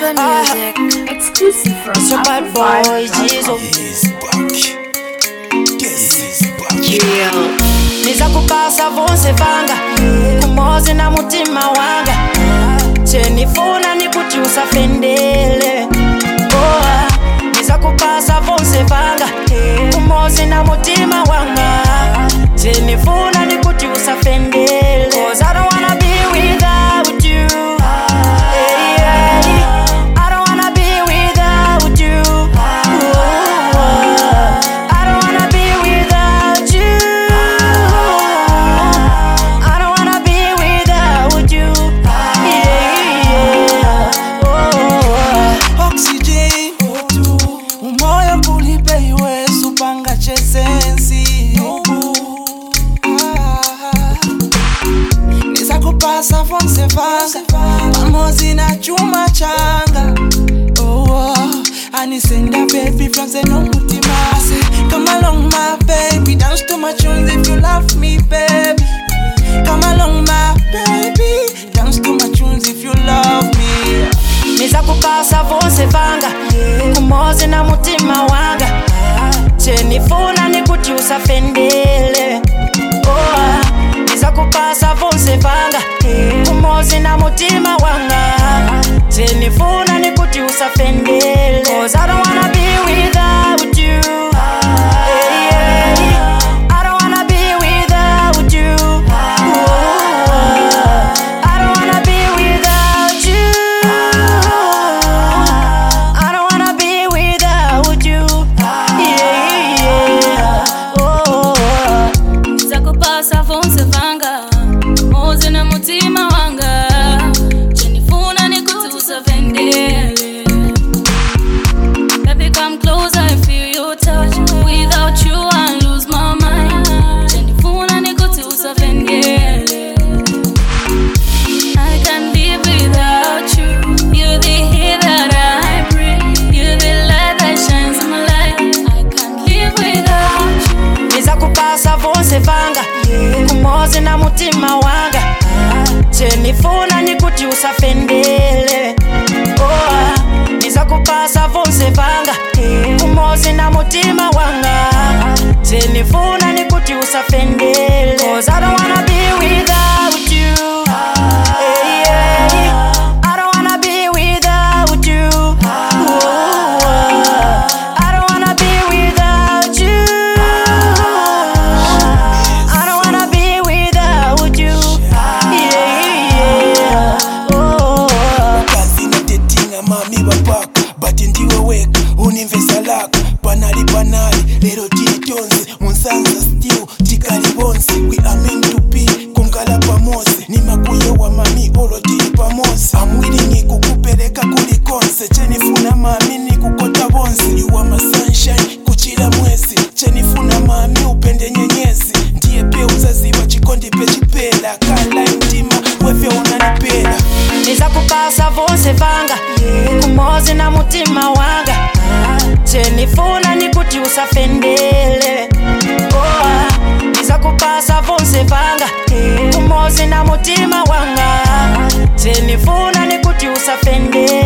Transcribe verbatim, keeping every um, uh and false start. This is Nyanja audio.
Urban Music, exclusive from It's your bad boy, Jizo. He's back. This is back. Real. Niza kupasa vonse vanga kumozi na mutima wanga chenifuna nikuti usafendele oh, niza kupasa vonse vanga kumozi na mutima wanga chenifuna nikuti usafendele cause I don't wanna be without you. Hey, hey. I don't wanna be without you. Oh, I don't wanna be without you. I don't wanna be without you. Yeah, yeah. Oh, Oxygen umoya kulipe iwe supanga chesensi niza kupasa vonse vanga pamozi na chuma changa oh, oh. Anisenda baby from the no mutima say come along my baby dance to my tunes if you love me baby come along my baby dance to my tunes if you love me. niza kupasa vonse vanga kumozi na mutima wanga chenifuna nikuti usafendele oh, niza kupasa vonse vanga kumozi na mutima wanga chenifuna nikuti usafendele cause I don't wanna be without you. Hey, hey. I don't wanna be without you. Oh, I don't wanna be without you. I don't wanna be without you. Yeah, yeah. Oh, Niza kupasa vonse vanga mozi na mutima wanga chenifuna nikuti usafendele. Baby come closer, I feel your touch. Without you I lose my mind. Chenifuna nikuti usafendele. I can't live without you. You're the air that I breathe. You're the light that shines in my life. I can't live without you. niza kupasa vonse vanga kumozi na mutima wanga chenifuna nikuti usafendele oh, niza kupasa vonse vanga kumozi na mutima wanga chenifuna nikuti usafendele cause I don't wanna be without you. Hey, hey. I don't wanna be without you. Oh, I don't wanna be without you. I don't wanna be without you. Yeah, yeah. Oh, Kazi na dating mami bapaka but ndiwe weka unimvesa laka panali panali lero titonze munsanza stew tikali bonse we are meant to be kungala pamosi ni makuye wa mami olo tili pamosi amwili ni kukupeleka kuli konse chenifuna mami ni kukota bonse you are my sunshine kuchila mwezi chenifuna mami upende nyenyezi ndiye pe uzaziba chikondi pe chipela kala mtima wefe unanipela niza kupasa vonse vanga kumozi na mutima wanga chenifuna nikuti usafendele oh, niza kupasa vonse vanga kumozi na mutima wanga chenifuna nikuti usafendele